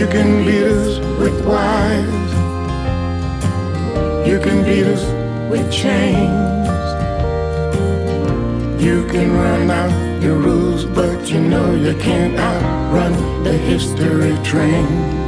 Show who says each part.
Speaker 1: You can beat us with wise. You can beat us with chains. You can run out your rules, but you know you can't outrun the history train.